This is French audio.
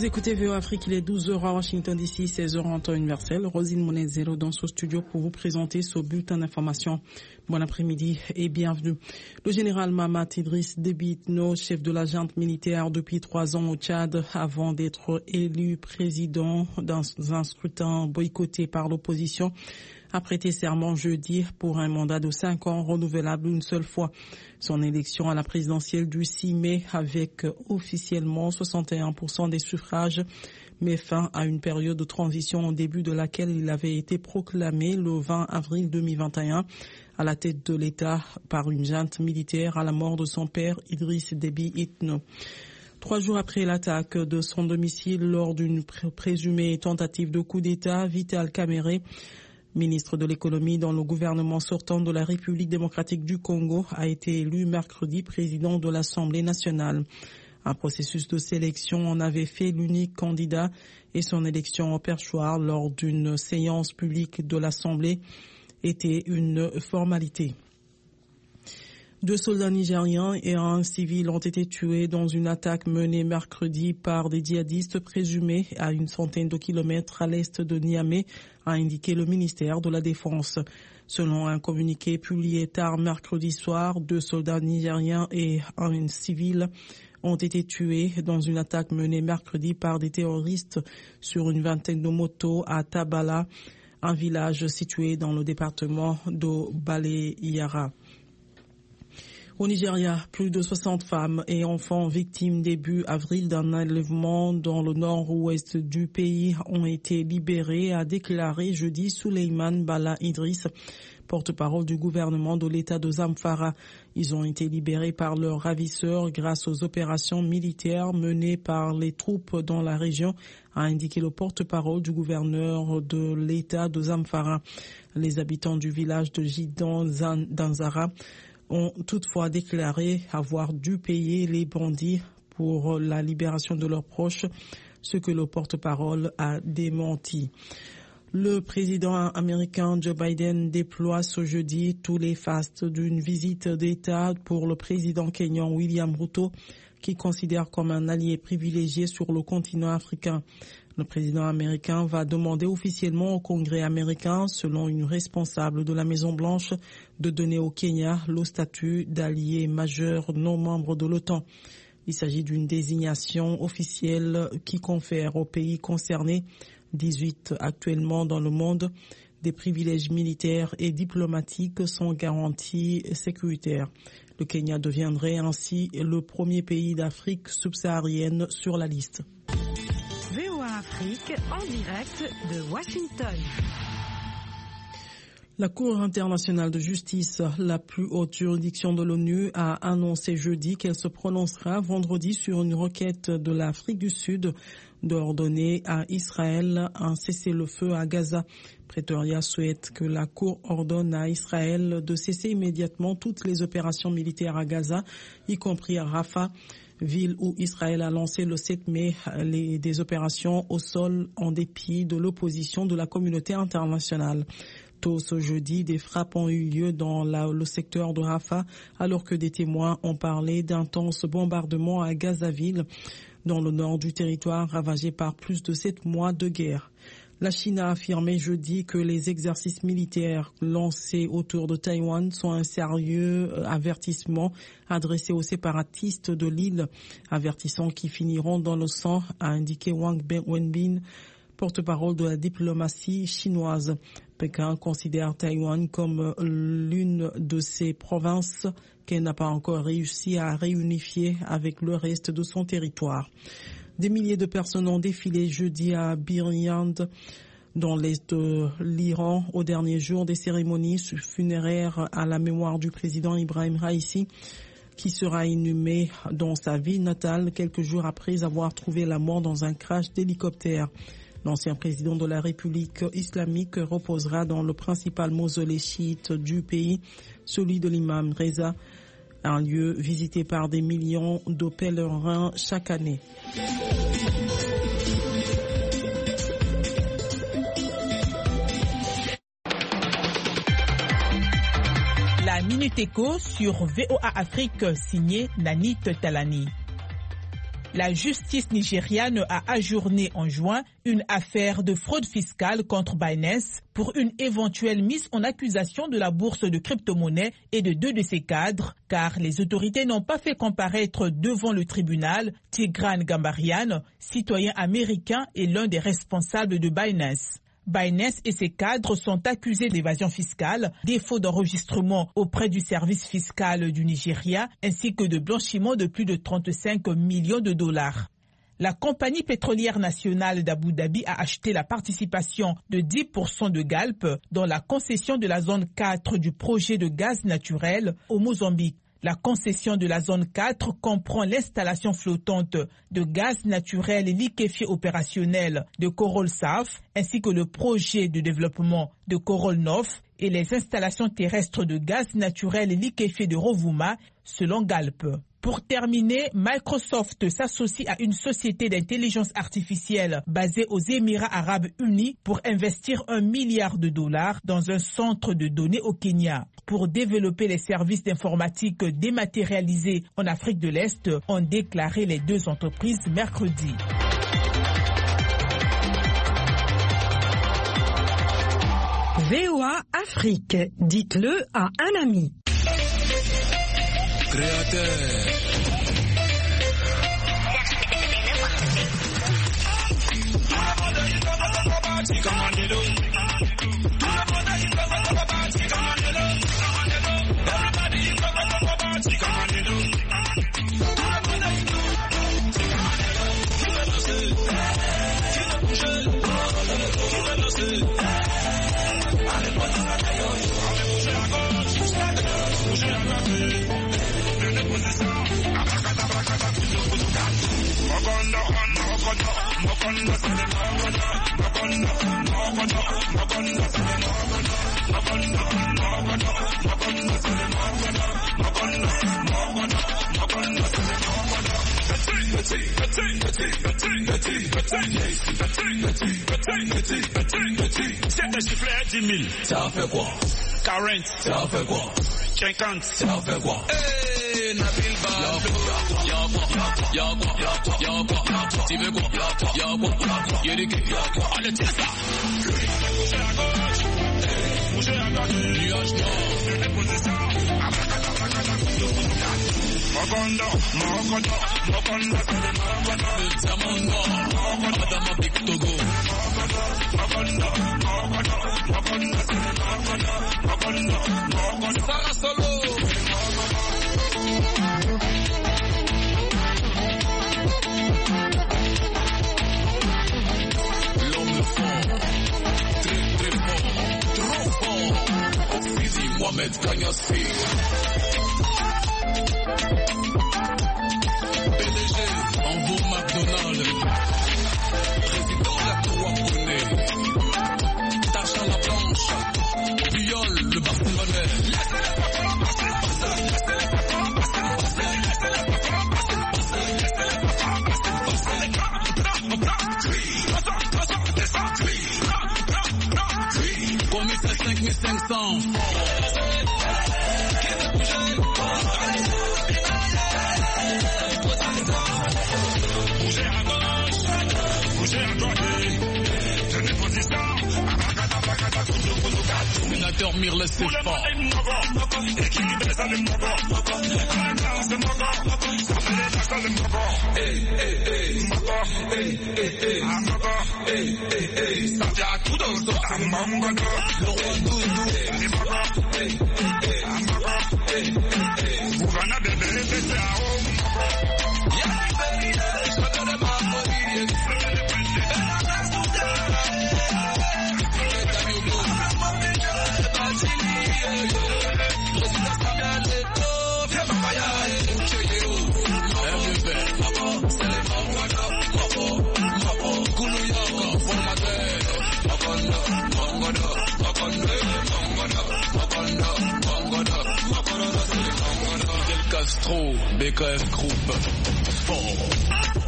écoutez VOA Afrique, il est 12h à Washington DC, 16h en temps universel. Rosine Monezero dans ce studio pour vous présenter ce bulletin d'information. Bon après-midi et bienvenue. Le général Mahamat Idriss Déby Itno, chef de la junte militaire depuis 3 ans au Tchad, avant d'être élu président dans un scrutin boycotté par l'opposition, a prêté serment jeudi pour un mandat de 5 ans renouvelable une seule fois. Son élection à la présidentielle du 6 mai avec officiellement 61% des suffrages met fin à une période de transition au début de laquelle il avait été proclamé le 20 avril 2021 à la tête de l'État par une junte militaire à la mort de son père Idriss Déby Itno. 3 jours après l'attaque de son domicile lors d'une présumée tentative de coup d'État, Vital Kamerhe, ministre de l'économie dans le gouvernement sortant de la République démocratique du Congo, a été élu mercredi président de l'Assemblée nationale. Un processus de sélection en avait fait l'unique candidat et son élection au perchoir lors d'une séance publique de l'Assemblée était une formalité. 2 soldats nigériens et un civil ont été tués dans une attaque menée mercredi par des djihadistes présumés à une centaine de kilomètres à l'est de Niamey, a indiqué le ministère de la Défense. Selon un communiqué publié tard mercredi soir, 2 soldats nigériens et un civil ont été tués dans une attaque menée mercredi par des terroristes sur une vingtaine de motos à Tabala, un village situé dans le département de Baleyara. Au Nigeria, plus de 60 femmes et enfants victimes début avril d'un enlèvement dans le nord-ouest du pays ont été libérés, a déclaré jeudi Suleiman Bala Idriss, porte-parole du gouvernement de l'État de Zamfara. Ils ont été libérés par leurs ravisseurs grâce aux opérations militaires menées par les troupes dans la région, a indiqué le porte-parole du gouverneur de l'État de Zamfara. Les habitants du village de Jidan Danzara ont toutefois déclaré avoir dû payer les bandits pour la libération de leurs proches, ce que le porte-parole a démenti. Le président américain Joe Biden déploie ce jeudi tous les fastes d'une visite d'État pour le président kényan William Ruto, qui considère comme un allié privilégié sur le continent africain. Le président américain va demander officiellement au Congrès américain, selon une responsable de la Maison-Blanche, de donner au Kenya le statut d'allié majeur non membre de l'OTAN. Il s'agit d'une désignation officielle qui confère aux pays concernés, 18 actuellement dans le monde, des privilèges militaires et diplomatiques sans garantie sécuritaire. Le Kenya deviendrait ainsi le premier pays d'Afrique subsaharienne sur la liste. VOA Afrique en direct de Washington. La Cour internationale de justice, la plus haute juridiction de l'ONU, a annoncé jeudi qu'elle se prononcera vendredi sur une requête de l'Afrique du Sud d'ordonner à Israël un cessez-le-feu à Gaza. Pretoria souhaite que la Cour ordonne à Israël de cesser immédiatement toutes les opérations militaires à Gaza, y compris à Rafah, ville où Israël a lancé le 7 mai des opérations au sol en dépit de l'opposition de la communauté internationale. Tôt ce jeudi, des frappes ont eu lieu dans le secteur de Rafah, alors que des témoins ont parlé d'intenses bombardements à Gazaville, dans le nord du territoire ravagé par plus de 7 mois de guerre. La Chine a affirmé jeudi que les exercices militaires lancés autour de Taïwan sont un sérieux avertissement adressé aux séparatistes de l'île, avertissant qu'ils finiront dans le sang, a indiqué Wang Wenbin, porte-parole de la diplomatie chinoise. Pékin considère Taïwan comme l'une de ses provinces qu'elle n'a pas encore réussi à réunifier avec le reste de son territoire. Des milliers de personnes ont défilé jeudi à Biryand, dans l'est de l'Iran, au dernier jour des cérémonies funéraires à la mémoire du président Ibrahim Raïssi, qui sera inhumé dans sa ville natale quelques jours après avoir trouvé la mort dans un crash d'hélicoptère. L'ancien président de la République islamique reposera dans le principal mausolée chiite du pays, celui de l'imam Reza, un lieu visité par des millions de pèlerins chaque année. La Minute Éco sur VOA Afrique, signée Nanit Talani. La justice nigériane a ajourné en juin une affaire de fraude fiscale contre Binance pour une éventuelle mise en accusation de la bourse de crypto-monnaies et de 2 de ses cadres, car les autorités n'ont pas fait comparaître devant le tribunal Tigran Gambaryan, citoyen américain et l'un des responsables de Binance. Binance et ses cadres sont accusés d'évasion fiscale, défaut d'enregistrement auprès du service fiscal du Nigeria, ainsi que de blanchiment de plus de 35 millions de dollars. La compagnie pétrolière nationale d'Abu Dhabi a acheté la participation de 10% de Galp dans la concession de la zone 4 du projet de gaz naturel au Mozambique. La concession de la zone 4 comprend l'installation flottante de gaz naturel liquéfié opérationnel de Coral South, ainsi que le projet de développement de Coral North et les installations terrestres de gaz naturel liquéfié de Rovuma, selon Galp. Pour terminer, Microsoft s'associe à une société d'intelligence artificielle basée aux Émirats arabes unis pour investir $1 milliard dans un centre de données au Kenya. Pour développer les services d'informatique dématérialisés en Afrique de l'Est, ont déclaré les 2 entreprises mercredi. VOA Afrique, dites-le à un ami. Créateur. C'est des chiffres 10 000. Ça fait quoi? 40. Ça fait quoi? 50. Ça fait quoi? Hey, Nabil Ba. Y'a quoi? Tu veux quoi? Y'a quoi? Y'a des gars. Allez, tiens ça. Bougez à gauche. Nuage noir. Déposez ça. Mokondo, Adama Big Togo. Sarah Solo. L'homme fort, très fort, trop fort. Sidi Mohamed Kanyasi. PDG, Envo McDonald, président de la Croix-Bonnet, Tacha la Blanche, Viol, le Barcelonais. Commissaire 5500. Sénateur Mirle Sefa. Castro, BKF Group, fort.